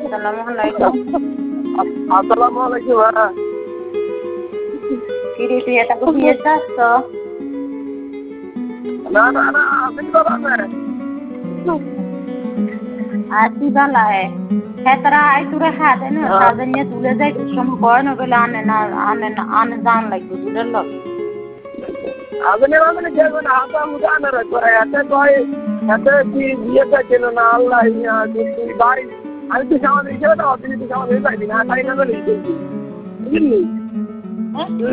আসসালামু আলাইকুম। আসসালামু আলাইকুম। হ্যাঁ কি রে তুই এটা বিয়ে যাচ্ছ? না না না আপনি বলেন না। আসি বালায় হেতরা আই তুরে হাতে না সাজে নিয়ে তুলে যাই সময় কয় না বলে আনে জান লাগবে বুঝল। আপনি আমাকে দেখবেন হাতা মুদানের করে এতে কয় এতে কি বিয়েটা ছিল না আল্লাহ ভাই আমি তো সামাজিক হিসেবে না অর্থনীতি সামাজিক পাইনি না তাই না বলি বুঝলি।